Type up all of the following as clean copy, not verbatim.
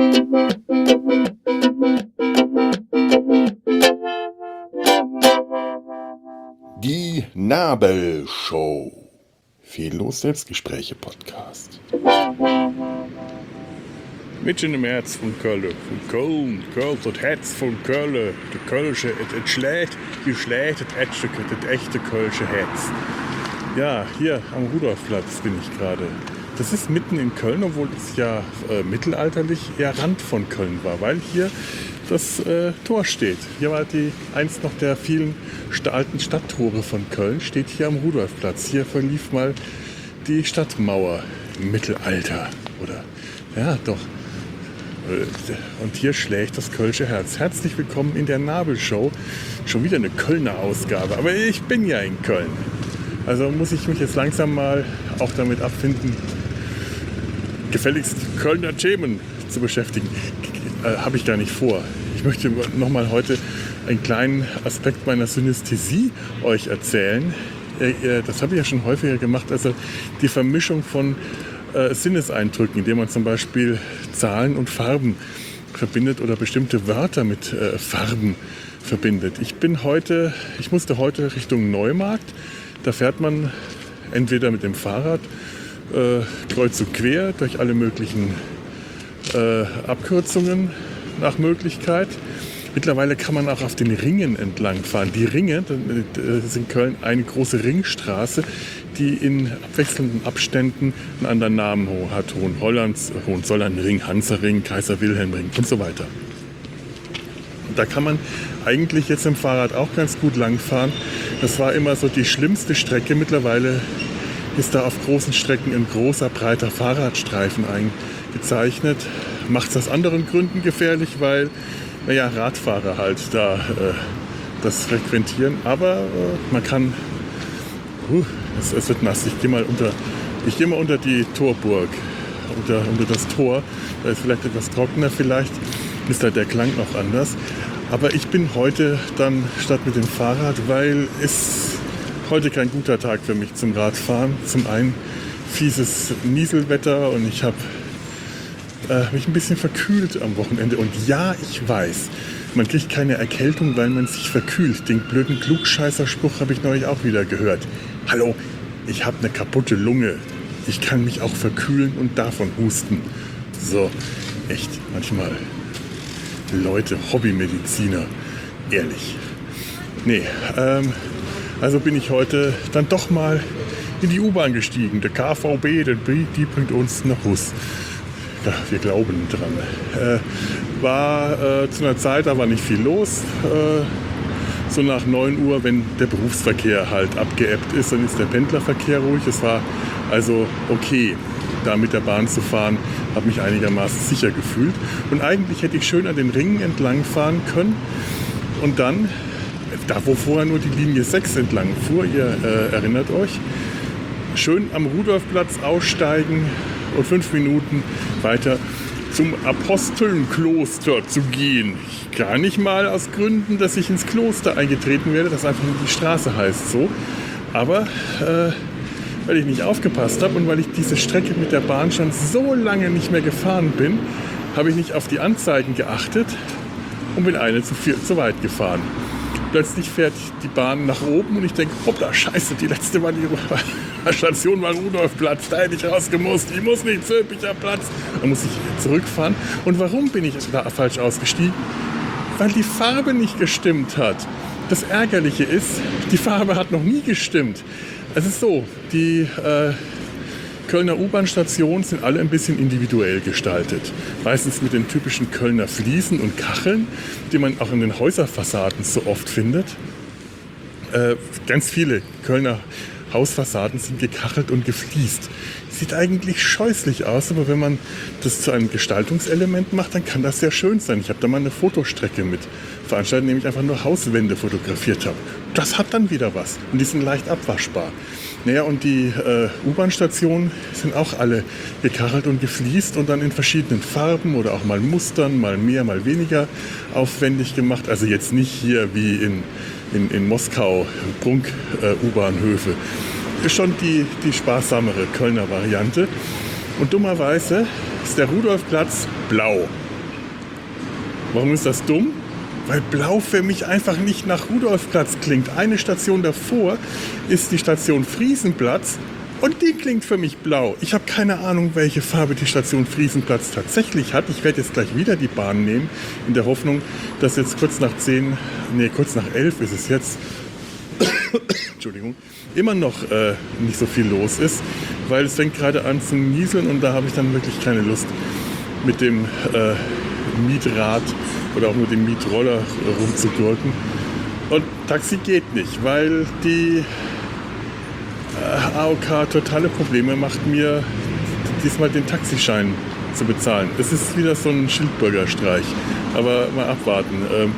Die Nabelshow. Fehllos Selbstgespräche-Podcast. Mitten im Herz von Köln, das Herz von Köln, der Kölsche, es schlägt das echte Kölsche Herz. Ja, hier am Rudolfplatz bin ich gerade. Das ist mitten in Köln, obwohl es ja mittelalterlich eher Rand von Köln war, weil hier das Tor steht. Hier war eins noch der vielen alten Stadttore von Köln, steht hier am Rudolfplatz. Hier verlief mal die Stadtmauer im Mittelalter, oder? Ja, doch. Und hier schlägt das Kölsche Herz. Herzlich willkommen in der Nabelshow. Schon wieder eine Kölner Ausgabe, aber ich bin ja in Köln. Also muss ich mich jetzt langsam mal auch damit abfinden, gefälligst Kölner Themen zu beschäftigen. Habe ich gar nicht vor. Ich möchte nochmal heute einen kleinen Aspekt meiner Synästhesie euch erzählen. Das habe ich ja schon häufiger gemacht. Also die Vermischung von Sinneseindrücken, indem man zum Beispiel Zahlen und Farben verbindet oder bestimmte Wörter mit Farben verbindet. Ich musste heute Richtung Neumarkt. Da fährt man entweder mit dem Fahrrad kreuz und quer durch alle möglichen Abkürzungen nach Möglichkeit. Mittlerweile kann man auch auf den Ringen entlang fahren. Die Ringe, das ist in Köln eine große Ringstraße, die in abwechselnden Abständen einen anderen Namen hat. Hohenzollernring, Hansaring, Kaiser-Wilhelm-Ring und so weiter. Und da kann man eigentlich jetzt im Fahrrad auch ganz gut langfahren. Das war immer so die schlimmste Strecke. Mittlerweile ist da auf großen Strecken ein großer, breiter Fahrradstreifen eingezeichnet. Macht es aus anderen Gründen gefährlich, weil Radfahrer halt da das frequentieren. Aber man kann... es wird nass. Ich gehe mal unter die Torburg, unter das Tor. Da ist vielleicht etwas trockener, vielleicht ist da der Klang noch anders. Aber ich bin heute dann statt mit dem Fahrrad, weil es heute kein guter Tag für mich zum Radfahren. Zum einen fieses Nieselwetter und ich habe mich ein bisschen verkühlt am Wochenende. Und ja, ich weiß, man kriegt keine Erkältung, weil man sich verkühlt. Den blöden Klugscheißerspruch habe ich neulich auch wieder gehört. Hallo, ich habe eine kaputte Lunge. Ich kann mich auch verkühlen und davon husten. So, echt, manchmal Leute, Hobbymediziner, ehrlich. Nee, also bin ich heute dann doch mal in die U-Bahn gestiegen. Der KVB, die bringt uns nach Hus. Ja, wir glauben dran. War zu einer Zeit, da war nicht viel los. So nach 9 Uhr, wenn der Berufsverkehr halt abgeebbt ist, dann ist der Pendlerverkehr ruhig. Es war also okay, da mit der Bahn zu fahren, habe mich einigermaßen sicher gefühlt. Und eigentlich hätte ich schön an den Ringen entlang fahren können und dann, da wo vorher nur die Linie 6 entlang fuhr, ihr erinnert euch, schön am Rudolfplatz aussteigen und 5 Minuten weiter zum Apostelnkloster zu gehen. Gar nicht mal aus Gründen, dass ich ins Kloster eingetreten werde, das einfach nur die Straße heißt so. Aber weil ich nicht aufgepasst habe und weil ich diese Strecke mit der Bahn schon so lange nicht mehr gefahren bin, habe ich nicht auf die Anzeigen geachtet und bin eine zu weit gefahren. Plötzlich fährt die Bahn nach oben und ich denke, hoppla, scheiße, die letzte Station war Rudolfplatz, da hätte ich rausgemusst, ich muss nicht, Zülpicher Platz. Dann muss ich zurückfahren. Und warum bin ich da falsch ausgestiegen? Weil die Farbe nicht gestimmt hat. Das Ärgerliche ist, die Farbe hat noch nie gestimmt. Es ist so, die Kölner U-Bahn-Stationen sind alle ein bisschen individuell gestaltet. Meistens mit den typischen Kölner Fliesen und Kacheln, die man auch in den Häuserfassaden so oft findet. Ganz viele Kölner Hausfassaden sind gekachelt und gefliest. Sieht eigentlich scheußlich aus, aber wenn man das zu einem Gestaltungselement macht, dann kann das sehr schön sein. Ich habe da mal eine Fotostrecke mit veranstaltet, indem ich einfach nur Hauswände fotografiert habe. Das hat dann wieder was und die sind leicht abwaschbar. Naja, und die U-Bahn-Stationen sind auch alle gekachelt und gefliest und dann in verschiedenen Farben oder auch mal Mustern, mal mehr, mal weniger aufwendig gemacht. Also jetzt nicht hier wie in Moskau, Prunk-U-Bahnhöfe. Ist schon die sparsamere Kölner Variante. Und dummerweise ist der Rudolfplatz blau. Warum ist das dumm? Weil Blau für mich einfach nicht nach Rudolfplatz klingt. Eine Station davor ist die Station Friesenplatz und die klingt für mich blau. Ich habe keine Ahnung, welche Farbe die Station Friesenplatz tatsächlich hat. Ich werde jetzt gleich wieder die Bahn nehmen, in der Hoffnung, dass jetzt kurz nach 11 ist es jetzt, Entschuldigung, immer noch nicht so viel los ist, weil es fängt gerade an zu nieseln und da habe ich dann wirklich keine Lust, mit dem Mietrad oder auch mit dem Mietroller rumzugurken. Und Taxi geht nicht, weil die AOK totale Probleme macht, mir diesmal den Taxischein zu bezahlen. Es ist wieder so ein Schildbürgerstreich. Aber mal abwarten,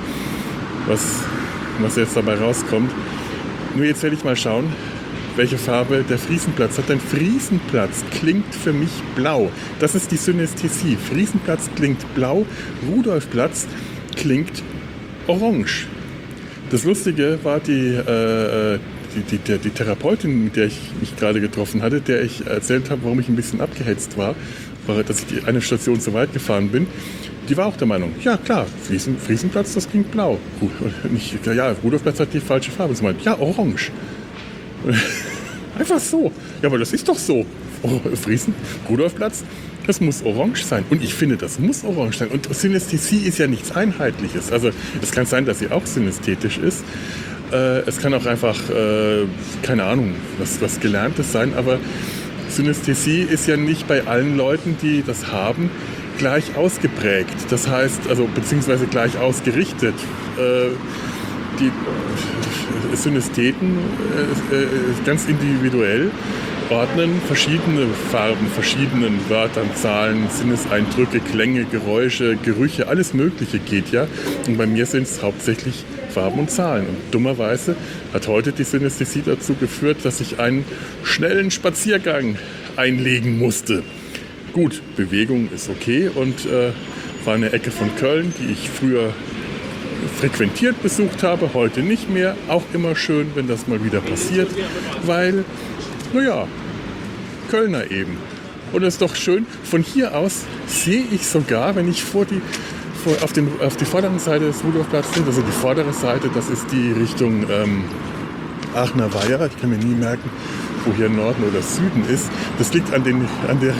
was jetzt dabei rauskommt. Nur jetzt werde ich mal schauen, welche Farbe der Friesenplatz hat. Denn Friesenplatz klingt für mich blau. Das ist die Synästhesie. Friesenplatz klingt blau, Rudolfplatz klingt orange. Das Lustige war die Therapeutin, mit der ich mich gerade getroffen hatte, der ich erzählt habe, warum ich ein bisschen abgehetzt war, dass ich eine Station zu weit gefahren bin. Die war auch der Meinung, ja klar, Friesenplatz, das klingt blau. Rudolfplatz hat die falsche Farbe. Sie meint, ja, orange. Einfach so. Ja, aber das ist doch so. Rudolfplatz, das muss orange sein. Und ich finde, das muss orange sein. Und Synästhesie ist ja nichts Einheitliches. Also es kann sein, dass sie auch synästhetisch ist. Es kann auch einfach, keine Ahnung, was Gelerntes sein. Aber Synästhesie ist ja nicht bei allen Leuten, die das haben, gleich ausgeprägt. Das heißt, also beziehungsweise gleich ausgerichtet. Die Synästheten ganz individuell ordnen verschiedene Farben, verschiedenen Wörtern, Zahlen, Sinneseindrücke, Klänge, Geräusche, Gerüche, alles Mögliche geht ja. Und bei mir sind es hauptsächlich Farben und Zahlen. Und dummerweise hat heute die Synästhesie dazu geführt, dass ich einen schnellen Spaziergang einlegen musste. Gut, Bewegung ist okay und war eine Ecke von Köln, die ich früher frequentiert besucht habe, heute nicht mehr. Auch immer schön, wenn das mal wieder passiert, weil, naja, Kölner eben. Und es ist doch schön, von hier aus sehe ich sogar, wenn ich auf die vordere Seite des Rudolfplatzes bin, also die vordere Seite, das ist die Richtung Aachener Weiher. Ich kann mir nie merken, wo hier Norden oder Süden ist. Das liegt an den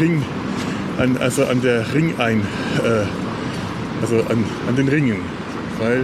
Ringen. Weil,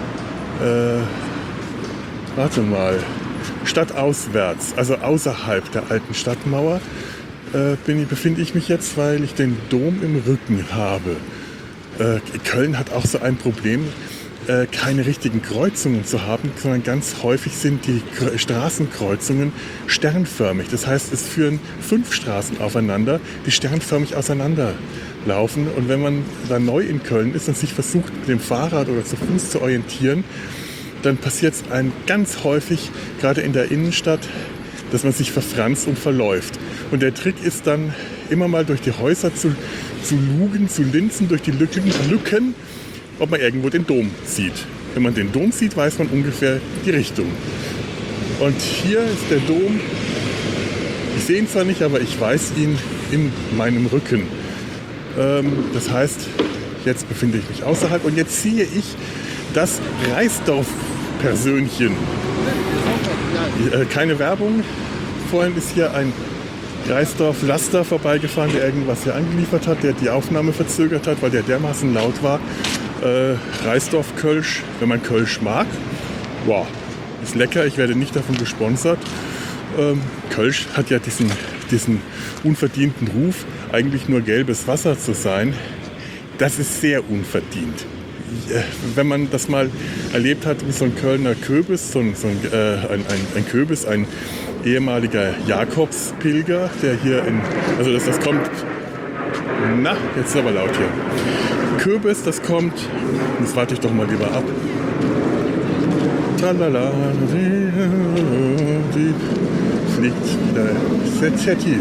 stadtauswärts, also außerhalb der alten Stadtmauer, befinde ich mich jetzt, weil ich den Dom im Rücken habe. Köln hat auch so ein Problem, keine richtigen Kreuzungen zu haben, sondern ganz häufig sind die Straßenkreuzungen sternförmig. Das heißt, es führen 5 Straßen aufeinander, die sternförmig auseinanderlaufen. Und wenn man da neu in Köln ist und sich versucht, mit dem Fahrrad oder zu Fuß zu orientieren, dann passiert es einem ganz häufig, gerade in der Innenstadt, dass man sich verfranst und verläuft. Und der Trick ist dann, immer mal durch die Häuser zu lugen, zu linsen, durch die Lücken, ob man irgendwo den Dom sieht. Wenn man den Dom sieht, weiß man ungefähr die Richtung. Und hier ist der Dom. Ich sehe ihn zwar nicht, aber ich weiß ihn in meinem Rücken. Das heißt, jetzt befinde ich mich außerhalb und jetzt sehe ich das Reisdorf-Persönchen. Keine Werbung. Vorhin ist hier ein Reisdorf-Laster vorbeigefahren, der irgendwas hier angeliefert hat, der die Aufnahme verzögert hat, weil der dermaßen laut war. Reisdorf-Kölsch, wenn man Kölsch mag. Wow, ist lecker, ich werde nicht davon gesponsert. Kölsch hat ja diesen unverdienten Ruf, eigentlich nur gelbes Wasser zu sein. Das ist sehr unverdient. Wenn man das mal erlebt hat, wie so ein Kölner Köbis, ein Köbis, ein ehemaliger Jakobspilger, der hier das kommt, jetzt ist aber laut hier. Köbis, das kommt, das warte ich doch mal lieber ab. Tralala, die fliegt sehr tief.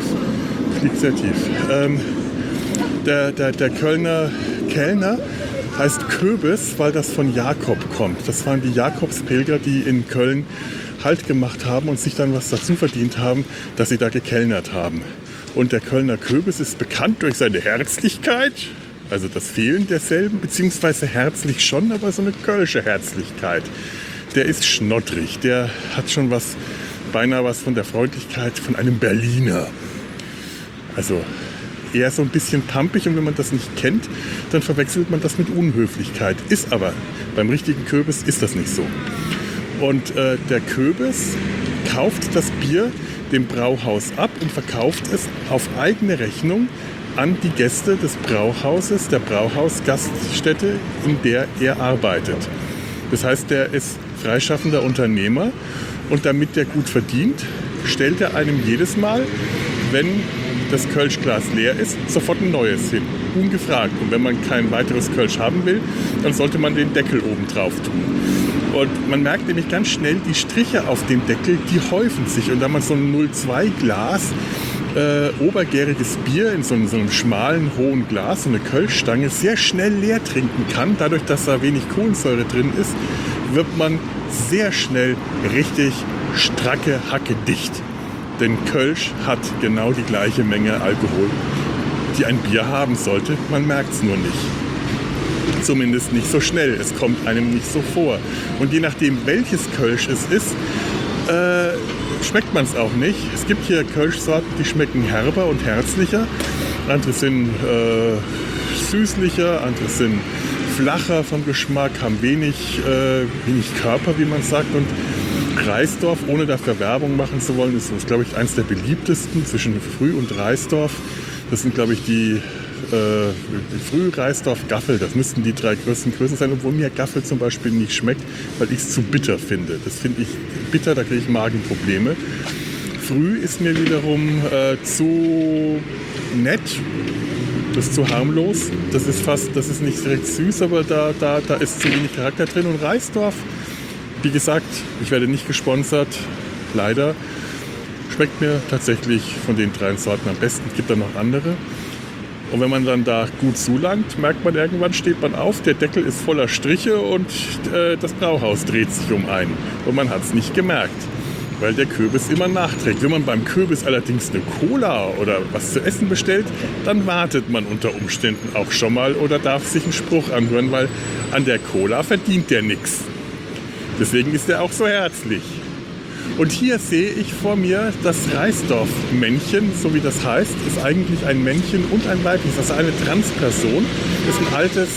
Der Kölner Kellner heißt Köbis, weil das von Jakob kommt. Das waren die Jakobspilger, die in Köln Halt gemacht haben und sich dann was dazu verdient haben, dass sie da gekellnert haben. Und der Kölner Köbis ist bekannt durch seine Herzlichkeit Also das Fehlen derselben, beziehungsweise herzlich schon, aber so eine kölsche Herzlichkeit. Der ist schnottrig, der hat schon beinahe was von der Freundlichkeit von einem Berliner. Also eher so ein bisschen pampig, und wenn man das nicht kennt, dann verwechselt man das mit Unhöflichkeit. Ist aber, beim richtigen Köbis ist das nicht so. Und der Köbis kauft das Bier dem Brauhaus ab und verkauft es auf eigene Rechnung an die Gäste des Brauhauses, der Brauhausgaststätte, in der er arbeitet. Das heißt, der ist freischaffender Unternehmer, und damit der gut verdient, stellt er einem jedes Mal, wenn das Kölschglas leer ist, sofort ein neues hin, ungefragt. Und wenn man kein weiteres Kölsch haben will, dann sollte man den Deckel oben drauf tun. Und man merkt nämlich ganz schnell, die Striche auf dem Deckel, die häufen sich. Und da man so ein 0,2 Glas obergäriges Bier in so einem schmalen, hohen Glas, so eine Kölschstange, sehr schnell leer trinken kann, dadurch, dass da wenig Kohlensäure drin ist, wird man sehr schnell richtig stracke Hacke dicht. Denn Kölsch hat genau die gleiche Menge Alkohol, die ein Bier haben sollte. Man merkt es nur nicht. Zumindest nicht so schnell. Es kommt einem nicht so vor. Und je nachdem, welches Kölsch es ist, schmeckt man es auch nicht. Es gibt hier Kölschsorten, die schmecken herber und herzlicher. Andere sind süßlicher, andere sind flacher vom Geschmack, haben wenig Körper, wie man sagt. Und Reisdorf, ohne dafür Werbung machen zu wollen, ist, glaube ich, eins der beliebtesten zwischen Früh und Reisdorf. Das sind, glaube ich, die Früh, Reisdorf, Gaffel. Das müssten die 3 größten Größen sein, obwohl mir Gaffel zum Beispiel nicht schmeckt, weil ich es zu bitter finde. Das finde ich bitter, da kriege ich Magenprobleme. Früh ist mir wiederum zu nett. Das ist zu harmlos. Das ist nicht direkt süß, aber da ist zu wenig Charakter drin. Und Reisdorf, wie gesagt, ich werde nicht gesponsert, leider. Schmeckt mir tatsächlich von den 3 Sorten am besten. Es gibt dann noch andere. Und wenn man dann da gut zulangt, merkt man, irgendwann steht man auf, der Deckel ist voller Striche und das Brauhaus dreht sich um einen. Und man hat es nicht gemerkt, weil der Köbis immer nachträgt. Wenn man beim Köbis allerdings eine Cola oder was zu essen bestellt, dann wartet man unter Umständen auch schon mal oder darf sich einen Spruch anhören, weil an der Cola verdient der nichts. Deswegen ist er auch so herzlich. Und hier sehe ich vor mir das Reisdorf-Männchen, so wie das heißt, ist eigentlich ein Männchen und ein weibliches, also eine Transperson. Das ist ein altes,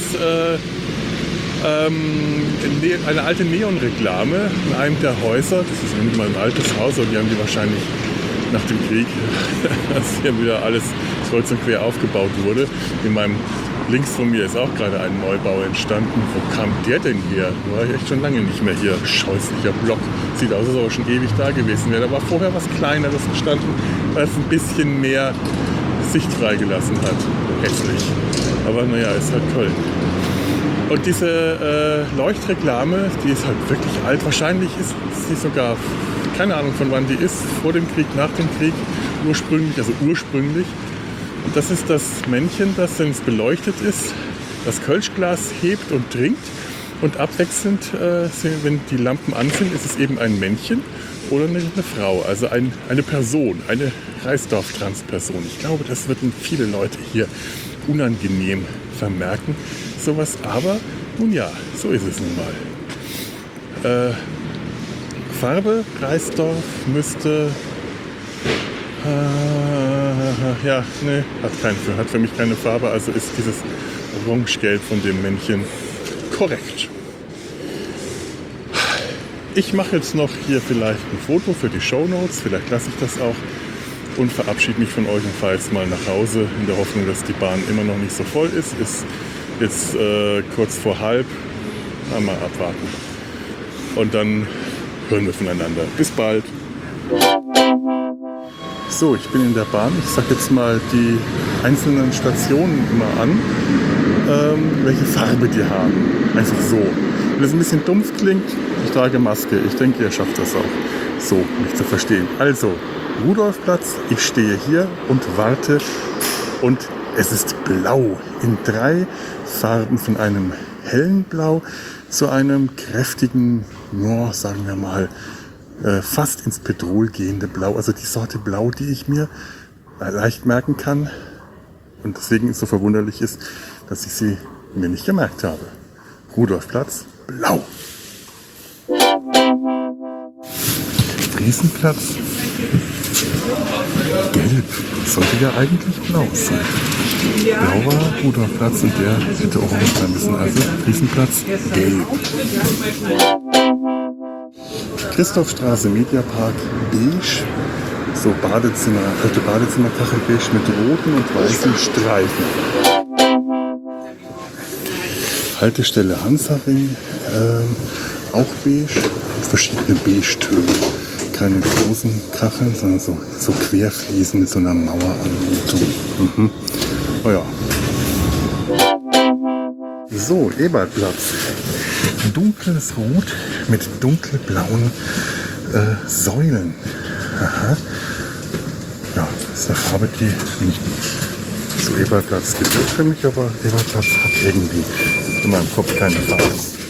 eine alte Neonreklame in einem der Häuser. Das ist nicht mal ein altes Haus, und die haben die wahrscheinlich nach dem Krieg, als hier wieder alles kreuz und quer aufgebaut wurde. Links von mir ist auch gerade ein Neubau entstanden. Wo kam der denn her? Da war ich echt schon lange nicht mehr hier. Scheußlicher Block. Sieht aus, als ob er schon ewig da gewesen wäre. Da war vorher was Kleineres entstanden, weil es ein bisschen mehr Sicht freigelassen hat. Hässlich. Aber naja, ist halt Köln. Und diese Leuchtreklame, die ist halt wirklich alt. Wahrscheinlich ist sie sogar, keine Ahnung von wann die ist, vor dem Krieg, nach dem Krieg, ursprünglich. Und das ist das Männchen, das, wenn es beleuchtet ist, das Kölschglas hebt und trinkt. Und abwechselnd, wenn die Lampen an sind, ist es eben ein Männchen oder eine Frau. Also eine Person, eine Reisdorf-Transperson. Ich glaube, das würden viele Leute hier unangenehm vermerken. Sowas, aber nun ja, so ist es nun mal. Farbe Reisdorf müsste... hat für mich keine Farbe, also ist dieses Orangegelb von dem Männchen korrekt. Ich mache jetzt noch hier vielleicht ein Foto für die Shownotes, vielleicht lasse ich das auch und verabschiede mich von euch und fahre jetzt mal nach Hause in der Hoffnung, dass die Bahn immer noch nicht so voll ist. Ist jetzt kurz vor 12:30. Mal abwarten. Und dann hören wir voneinander. Bis bald. So, ich bin in der Bahn. Ich sage jetzt mal die einzelnen Stationen immer an, welche Farbe die haben. Einfach so. Wenn es ein bisschen dumpf klingt, ich trage Maske. Ich denke, ihr schafft das auch so, mich zu verstehen. Also, Rudolfplatz, ich stehe hier und warte und es ist blau. In 3 Farben, von einem hellen Blau zu einem kräftigen, sagen wir mal, fast ins Petrol gehende Blau. Also die Sorte Blau, die ich mir leicht merken kann, Und deswegen ist so verwunderlich ist, dass ich sie mir nicht gemerkt habe. Rudolfplatz, blau. Friesenplatz, gelb. Sollte ja eigentlich blau sein. Blau war Rudolfplatz und der hätte orange sein müssen. Also Friesenplatz, gelb. Christophstraße, Mediapark, beige. So Badezimmer, alte Badezimmerkachel beige mit roten und weißen Streifen. Haltestelle Hansaring, auch beige, verschiedene Beige-Töne. Keine großen Kacheln, sondern so Querfliesen mit so einer Maueranmutung. Mhm. Oh ja. So, Ebertplatz. Dunkles Rot mit dunkelblauen Säulen. Aha. Ja, das ist eine Farbe, die nicht zu Ebertplatz gehört für mich, aber Ebertplatz hat irgendwie in meinem Kopf keine Farbe.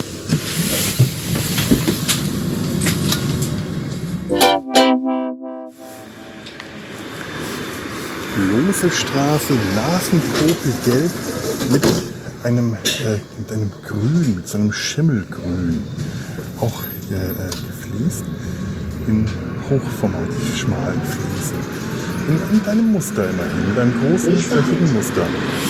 Losestraße, Nasenvogel-Gelb mit einem Grün, mit so einem Schimmelgrün. Auch gefliest in hochformativ schmalen Fliesen. In einem Muster immerhin, mit einem großen, flächigen Muster.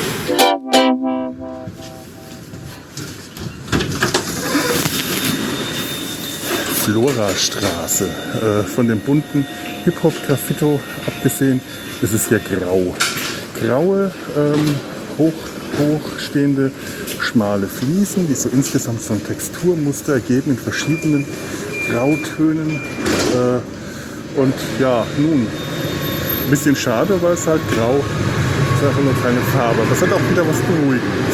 Florastraße. Von dem bunten Hip-Hop-Graffito abgesehen, ist es hier grau. Graue, hochstehende, schmale Fliesen, die so insgesamt so ein Texturmuster ergeben in verschiedenen Grautönen. Und ja, nun, ein bisschen schade, weil es halt grau ist, einfach nur keine Farbe. Aber es hat auch wieder was Beruhigendes.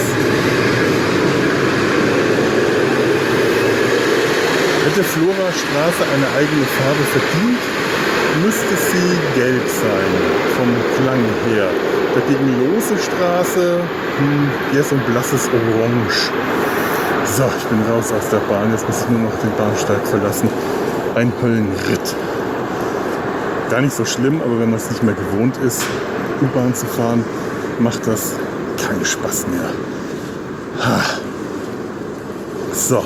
Hätte Florastraße eine eigene Farbe verdient, müsste sie gelb sein, vom Klang her. Dagegen Losestraße, eher so ein blasses Orange. So, ich bin raus aus der Bahn, jetzt muss ich nur noch den Bahnsteig verlassen. Ein Höllenritt. Gar nicht so schlimm, aber wenn man es nicht mehr gewohnt ist, U-Bahn zu fahren, macht das keinen Spaß mehr. So.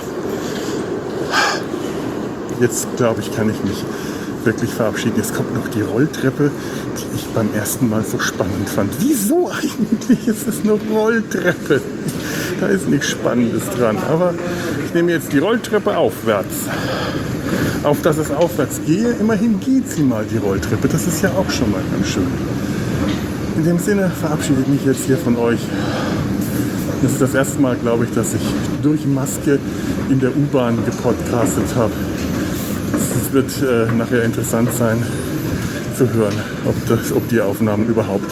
Jetzt, glaube ich, kann ich mich wirklich verabschieden. Jetzt kommt noch die Rolltreppe, die ich beim ersten Mal so spannend fand. Wieso eigentlich? Es ist eine Rolltreppe. Da ist nichts Spannendes dran. Aber ich nehme jetzt die Rolltreppe aufwärts. Auf dass es aufwärts gehe, immerhin geht sie mal, die Rolltreppe. Das ist ja auch schon mal ganz schön. In dem Sinne verabschiede ich mich jetzt hier von euch. Das ist das erste Mal, glaube ich, dass ich durch Maske in der U-Bahn gepodcastet habe. Es wird nachher interessant sein zu hören, ob die Aufnahmen überhaupt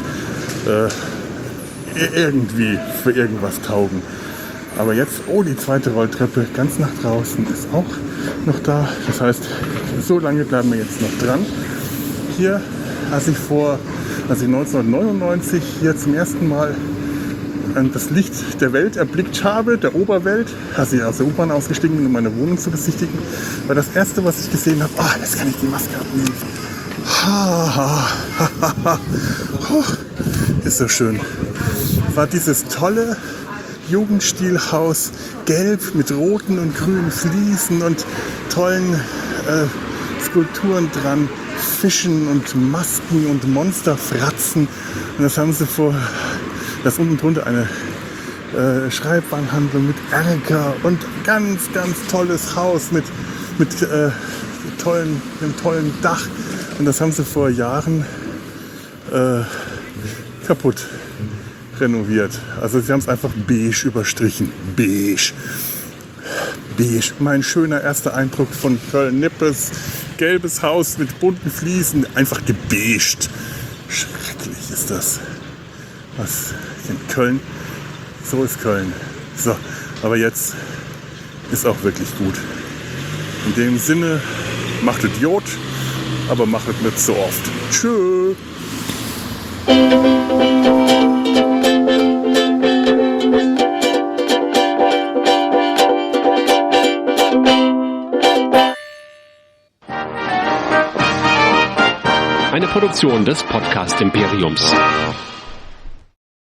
irgendwie für irgendwas taugen. Aber jetzt, die zweite Rolltreppe ganz nach draußen ist auch noch da. Das heißt, so lange bleiben wir jetzt noch dran. Hier, als ich 1999 hier zum ersten Mal das Licht der Welt erblickt habe, der Oberwelt, als ich aus der U-Bahn ausgestiegen bin, um meine Wohnung zu besichtigen, war das erste, was ich gesehen habe, jetzt kann ich die Maske abnehmen. Ist so schön. War dieses tolle Jugendstilhaus, gelb mit roten und grünen Fliesen und tollen Skulpturen dran, Fischen und Masken und Monsterfratzen. Und das haben sie das unten drunter eine Schreibwarenhandlung mit Erker und ganz, ganz tolles Haus mit einem tollen Dach. Und das haben sie vor Jahren kaputt renoviert. Also sie haben es einfach beige überstrichen. Beige. Beige. Mein schöner erster Eindruck von Köln-Nippes. Gelbes Haus mit bunten Fliesen. Einfach gebeigt. Schrecklich ist das. Was in Köln? So ist Köln. So, aber jetzt ist auch wirklich gut. In dem Sinne, macht Idiot, aber macht es nicht so oft. Tschö. Eine Produktion des Podcast Imperiums.